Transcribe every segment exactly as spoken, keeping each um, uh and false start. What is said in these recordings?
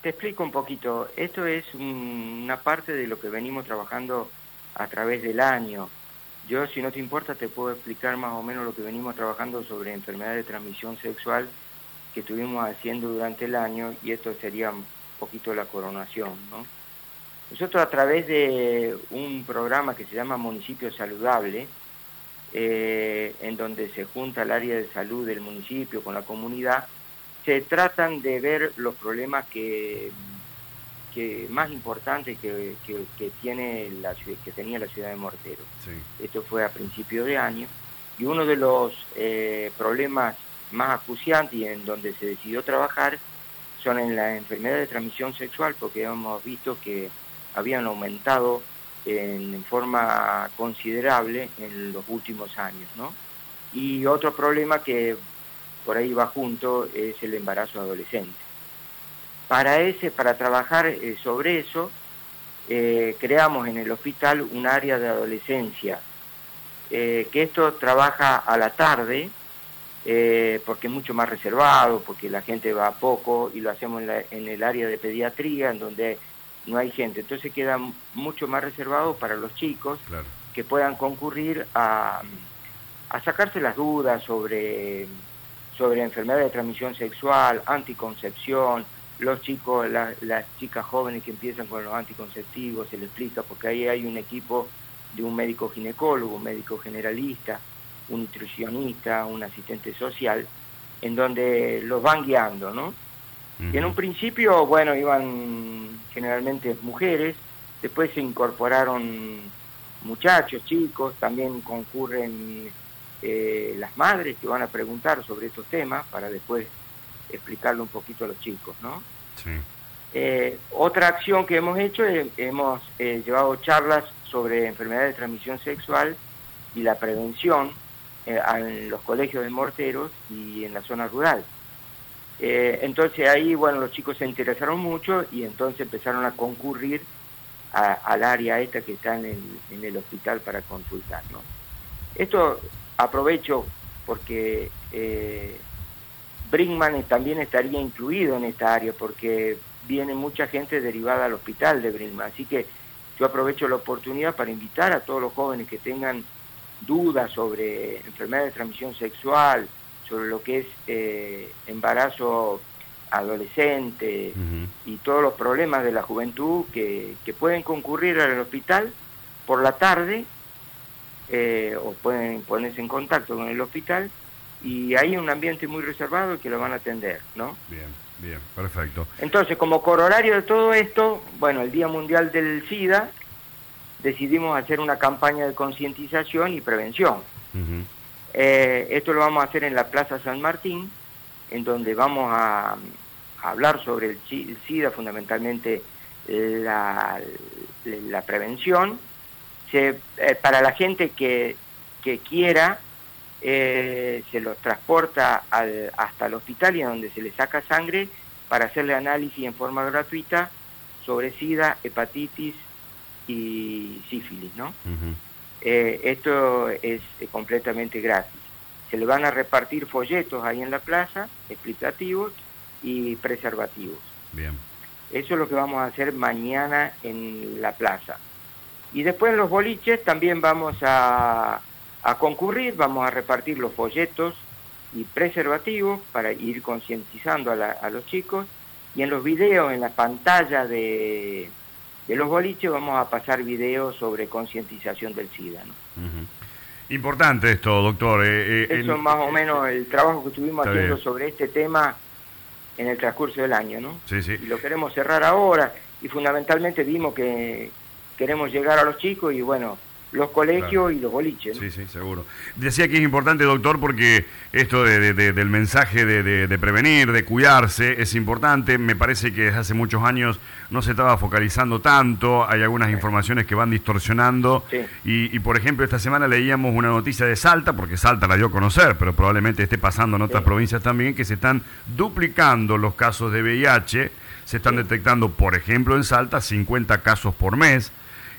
te explico un poquito. Esto es un, una parte de lo que venimos trabajando a través del año. Yo, si no te importa, te puedo explicar más o menos lo que venimos trabajando sobre enfermedades de transmisión sexual que estuvimos haciendo durante el año, y esto sería un poquito la coronación, ¿no? Nosotros, a través de un programa que se llama Municipio Saludable, eh, en donde se junta el área de salud del municipio con la comunidad, se tratan de ver los problemas que, que más importantes que, que, que, tiene la, que tenía la ciudad de Morteros. Sí. Esto fue a principio de año, y uno de los eh, problemas más acuciantes y en donde se decidió trabajar son en la enfermedad de transmisión sexual, porque hemos visto que habían aumentado en, en forma considerable en los últimos años, ¿no? Y otro problema que por ahí va junto es el embarazo adolescente. Para ese, para trabajar eh, sobre eso, eh, creamos en el hospital un área de adolescencia, eh, que esto trabaja a la tarde, eh, porque es mucho más reservado, porque la gente va poco, y lo hacemos en, la, en el área de pediatría, en donde no hay gente. Entonces queda mucho más reservado para los chicos, claro, que puedan concurrir a, a sacarse las dudas sobre, sobre enfermedades de transmisión sexual, anticoncepción. Los chicos, la, las chicas jóvenes que empiezan con los anticonceptivos, se les explica, porque ahí hay un equipo de un médico ginecólogo, un médico generalista, un nutricionista, un asistente social, en donde los van guiando, ¿no? Uh-huh. Y en un principio, bueno, iban generalmente mujeres, después se incorporaron muchachos, chicos, también concurren eh, las madres que van a preguntar sobre estos temas para después explicarle un poquito a los chicos, ¿no? Sí. Eh, otra acción que hemos hecho es hemos eh, llevado charlas sobre enfermedades de transmisión sexual y la prevención eh, en los colegios de Morteros y en la zona rural. Eh, entonces ahí, bueno, los chicos se interesaron mucho y entonces empezaron a concurrir a, al área esta que está en el, en el hospital para consultar, ¿no? Esto aprovecho porque eh, Brinkmann también estaría incluido en esta área, porque viene mucha gente derivada al hospital de Brinkmann, así que yo aprovecho la oportunidad para invitar a todos los jóvenes que tengan dudas sobre enfermedades de transmisión sexual, sobre lo que es eh, embarazo adolescente, uh-huh, y todos los problemas de la juventud, que, que pueden concurrir al hospital por la tarde, eh, o pueden ponerse en contacto con el hospital, y hay un ambiente muy reservado que lo van a atender, ¿no? Bien, bien, perfecto. Entonces, como corolario de todo esto, bueno, el Día Mundial del SIDA, decidimos hacer una campaña de concientización y prevención. Uh-huh. Eh, esto lo vamos a hacer en la Plaza San Martín, en donde vamos a, a hablar sobre el, el SIDA, fundamentalmente la, la prevención. Se, eh, para la gente que, que quiera, eh, se los transporta al, hasta el hospital, y a donde se le saca sangre para hacerle análisis en forma gratuita sobre SIDA, hepatitis y sífilis, ¿no? Uh-huh. Eh, esto es eh, completamente gratis. Se le van a repartir folletos ahí en la plaza, explicativos y preservativos. Bien. Eso es lo que vamos a hacer mañana en la plaza. Y después en los boliches también vamos a, a concurrir, vamos a repartir los folletos y preservativos para ir concientizando a, la, a los chicos, y en los videos, en la pantalla de... de los boliches, vamos a pasar videos sobre concientización del SIDA, ¿no? Uh-huh. Importante esto, doctor. Eh, eh, Eso es más o menos el trabajo que estuvimos haciendo bien sobre este tema en el transcurso del año, ¿no? Sí, sí. Y lo queremos cerrar ahora, y fundamentalmente vimos que queremos llegar a los chicos y, bueno, los colegios, claro, y los boliches, ¿no? Sí, sí, seguro. Decía que es importante, doctor, porque esto de, de, de, del mensaje de, de, de prevenir, de cuidarse, es importante. Me parece que desde hace muchos años no se estaba focalizando tanto, hay algunas sí informaciones que van distorsionando, sí. y, y, por ejemplo, esta semana leíamos una noticia de Salta, porque Salta la dio a conocer, pero probablemente esté pasando en otras sí provincias también, que se están duplicando los casos de V I H, se están sí detectando, por ejemplo, en Salta, cincuenta casos por mes.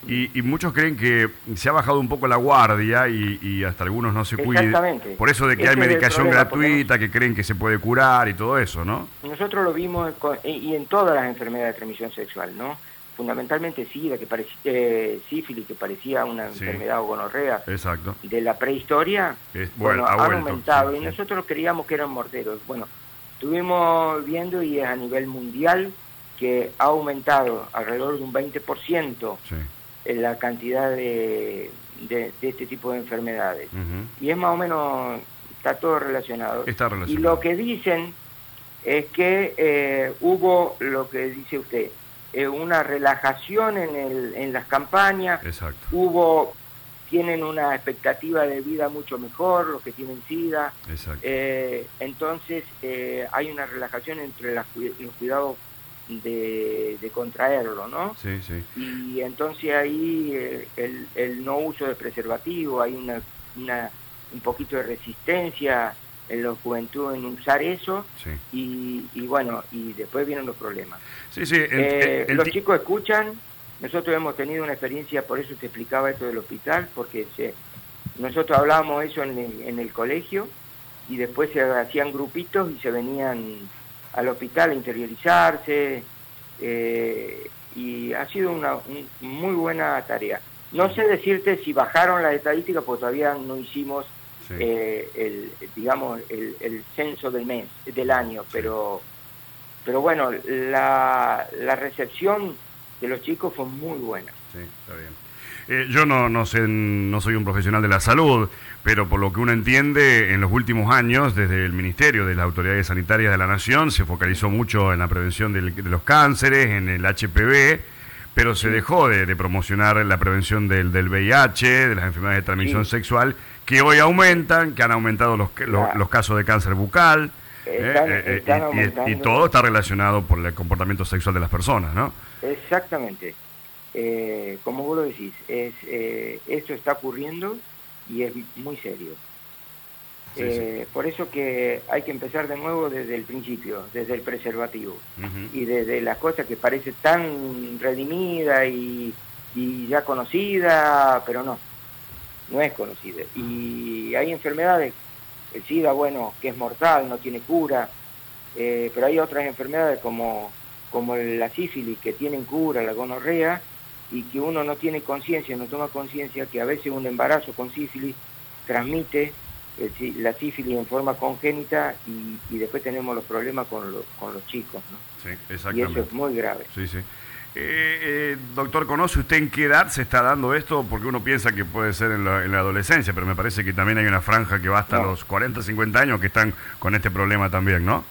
Y, y muchos creen que se ha bajado un poco la guardia y, y hasta algunos no se cuidan. Exactamente. Por eso de que Ese hay medicación problema, gratuita, que creen que se puede curar y todo eso, ¿no? Nosotros lo vimos con, y en todas las enfermedades de transmisión sexual, ¿no? Fundamentalmente SIDA, que parecía, eh, sífilis, que parecía una Sí. enfermedad o gonorrea. Exacto. De la prehistoria, Es, bueno, bueno, ha han vuelto, aumentado, sí, y sí. nosotros creíamos que eran morteros. Bueno, estuvimos viendo y es a nivel mundial que ha aumentado alrededor de un veinte por ciento Sí. en la cantidad de, de, de este tipo de enfermedades. Ujú. Y es más o menos, está todo relacionado. Está Y relacionado. lo que dicen es que eh, hubo, lo que dice usted, eh, una relajación en, el, en las campañas, Exacto. hubo, tienen una expectativa de vida mucho mejor, los que tienen SIDA, Exacto. eh, entonces eh, hay una relajación entre las, los cuidados de, de contraerlo, ¿no? Sí, sí. Y entonces ahí eh, el, el no uso de preservativo, hay una, una un poquito de resistencia en la juventud en usar eso, Sí. y, y bueno, y después vienen los problemas. Sí, sí. El, Eh, el- el los ti- chicos escuchan, nosotros hemos tenido una experiencia, por eso te explicaba esto del hospital, porque se, nosotros hablábamos eso en el, en el colegio, y después se hacían grupitos y se venían al hospital a interiorizarse, eh, y ha sido una un- muy buena tarea. No sé decirte si bajaron las estadísticas, porque todavía no hicimos Sí. eh, el, digamos, el, el censo del mes, del año, pero, pero bueno, la, la recepción de los chicos fue muy buena. Sí, está bien. Eh, yo no, no sé, no soy un profesional de la salud, pero por lo que uno entiende, en los últimos años, desde el Ministerio de las Autoridades Sanitarias de la Nación, se focalizó mucho en la prevención del- de los cánceres, en el H P V, pero se dejó de, de promocionar la prevención del, del V I H, de las enfermedades de transmisión Sí. sexual, que hoy aumentan, que han aumentado los, los, Claro. los casos de cáncer bucal, Están- eh, eh, están y- y, aumentando. y todo está relacionado por el comportamiento sexual de las personas, ¿no? Exactamente. Eh, como vos lo decís, es, eh, esto está ocurriendo y es muy serio. Sí, Eh, por eso que hay que empezar de nuevo desde el principio, desde el preservativo. Ujú. Y desde la cosa que parece tan redimida y, y ya conocida, pero no, no es conocida. Y hay enfermedades, el SIDA, bueno, que es mortal, no tiene cura, eh, pero hay otras enfermedades como, como la sífilis, que tienen cura, la gonorrea, y que uno no tiene conciencia, no toma conciencia que a veces un embarazo con sífilis transmite el sí- la sífilis en forma congénita, y, y después tenemos los problemas con, los con los chicos, ¿no? Sí, Y exactamente. eso es muy grave. Sí, sí. Eh, eh, doctor, ¿conoce usted en qué edad se está dando esto? Porque uno piensa que puede ser en la, en la adolescencia, pero me parece que también hay una franja que va hasta No. los cuarenta, cincuenta años que están con este problema también, ¿no?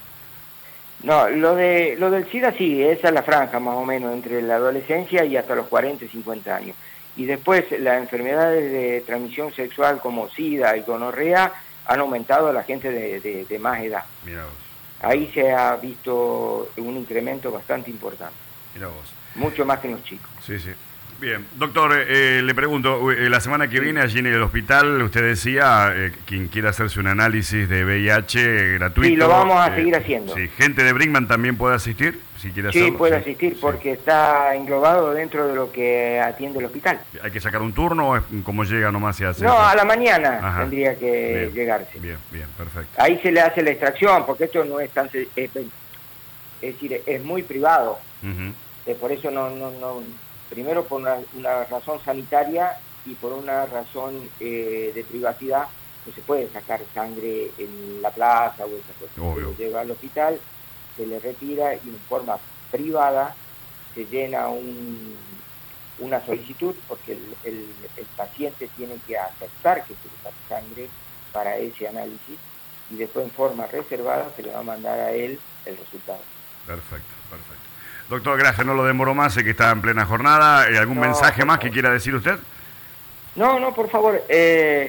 No, lo de lo del SIDA sí, esa es la franja más o menos entre la adolescencia y hasta los cuarenta y cincuenta años. Y después las enfermedades de transmisión sexual como SIDA y gonorrea han aumentado a la gente de, de, de más edad. Mira vos, Ahí se ha visto un incremento bastante importante, mira vos. mucho más que en los chicos. Sí, sí. Bien, doctor, eh, le pregunto, eh, la semana que Sí. viene allí en el hospital, usted decía, eh, quien quiera hacerse un análisis de V I H eh, gratuito. Sí, lo vamos a eh, seguir haciendo. Sí, gente de Brinkman también puede asistir, si quiere Sí, hacerlo. puede asistir sí. porque está englobado dentro de lo que atiende el hospital. ¿Hay que sacar un turno o es como llega nomás se hace? No, a la mañana Ajá. tendría que Bien, llegarse. Bien, bien, perfecto. Ahí se le hace la extracción, porque esto no es tan... se- Es, es decir, es muy privado. Ujú. Eh, por eso no, no, no, primero por una, una razón sanitaria y por una razón eh, de privacidad, no se puede sacar sangre en la plaza o esas cosas. Obvio. Se lo lleva al hospital, se le retira y en forma privada se llena un, una solicitud, porque el, el, el paciente tiene que aceptar que se le saque sangre para ese análisis, y después en forma reservada se le va a mandar a él el resultado. Perfecto, perfecto. Doctor, gracias, no lo demoro más, sé que está en plena jornada. Eh, ¿Algún No, mensaje por más que favor. quiera decir usted? No, no, por favor, eh,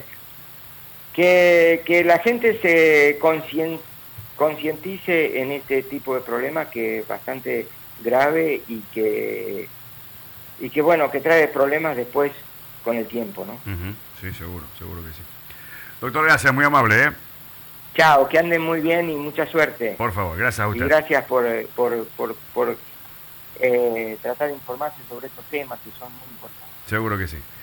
que, que la gente se conscien- concientice en este tipo de problemas, que es bastante grave y que, y que bueno, que trae problemas después con el tiempo, ¿no? Ujú. Sí, seguro, seguro que sí. Doctor, gracias, muy amable, ¿eh? Chao, que anden muy bien y mucha suerte. Por favor, gracias a Y usted. gracias por, por, por, por eh, tratar de informarse sobre estos temas que son muy importantes. Seguro que sí.